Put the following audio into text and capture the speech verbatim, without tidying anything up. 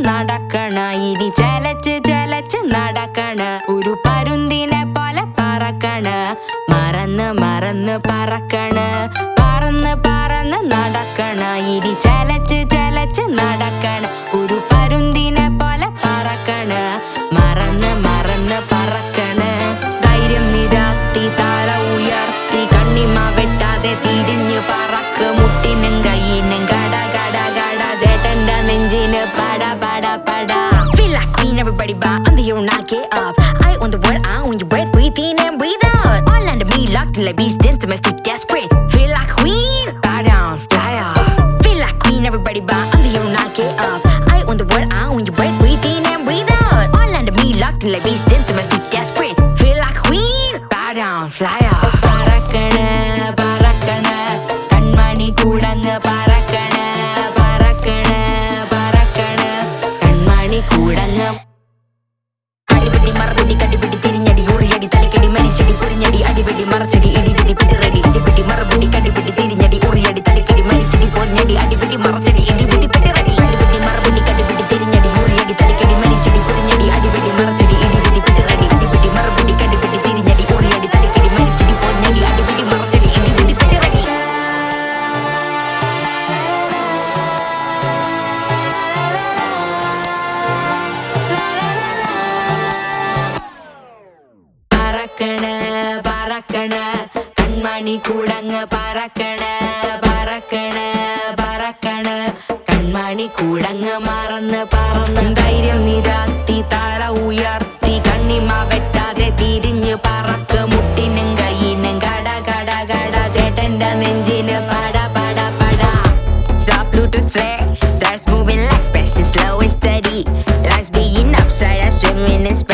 നടക്കണ ഇനി ചലച്ച് ചലച്ച് നടക്കണ ഒരു പരുന്തിനെ പോലെ പറക്കണ മറന്ന് മറന്ന് പറക്കണ പറന്ന് പറന്ന് നടക്കണ ഇനി ചലച്ച് ചലച്ച് നടക്കണ ഒരു പരുന്തിനെ പോലെ പറക്കണ മറന്ന് മറന്ന് പറക്കണ ധൈര്യം നിരാത്തി തല ഉയർത്തി കണ്ണിമ വെട്ടാതെ തിരിഞ്ഞ് പറക്ക് മുട്ടിനും കയ്യിനും കട കട കട ചേട്ടന്റെ നെഞ്ചിന് പട പട പട. Feel like queen, everybody bow. I'm the hero, not get up. I own the world, I own your breath. Breathe in and breathe out. All under me, locked in like beast, into my feet, desperate. Feel like queen, bow down, fly off. Feel like queen, everybody bow. I'm the hero, not get up. I own the world, I own your breath. Breathe in and breathe out. All under me, locked in like beast, into my feet, desperate. Feel like queen, bow down, fly off. പറക്കണ പറക്കണ കൺമണി കൂടങ്ങ് പറക്കണ പറക്കണ പറക്കണ കൺമണി കൂടങ്ങ്. അടിപിടി മറുപടി കടിപിടി തിരിഞ്ഞടി ഉറിയടി തലക്കടി മരിച്ചടി പൊരിഞ്ഞടി അടിപിടി മറച്ചടി ഇടിപിടി പിടിറടി അടിപിടി മറുപടി കടിപിടി തിരിഞ്ഞടി ഉറിയടി തലക്കടി മരിച്ചടി പൊരിഞ്ഞടി അടിപിടി മറച്ചടി ഇടിപിടി പിടിറടി അടിപിടി മറുപടി കടിപിടി തിരിഞ്ഞടി ഉറിയടി തലക്കടി മരിച്ചടി പൊരിഞ്ഞടി അടിപിടി മറച്ചടി ഇടിപിടി പിടിറടി അടിപിടി മറുപടി കടിപിടി തിരിഞ്ഞടി ഉറിയടി തലക്കടി മരിച്ചടി പൊരിഞ്ഞടി അടിപിടി മറച്ചടി ഇടിപിടി പിടിറടി. പറക്കണ പറക്കണ കൺമണി കൂടങ്ങ് പറക്കണ പറക്കണ പറക്കണ കൺമണി കൂടങ്ങ് മറന്ന് പറന്ന് ധൈര്യം നിരാത്തി തല ഉയർത്തി കണ്ണിമ വെട്ടാതെ തിരിഞ്ഞ് പറക്ക് മുട്ടിനും കയ്യിനും കട കട കട ചേട്ടന്റെ നെഞ്ചിന് പട പട പട. Stop Pluto's flares, stars moving like fast and slow and steady. Life's being upside, I'm swimming in space.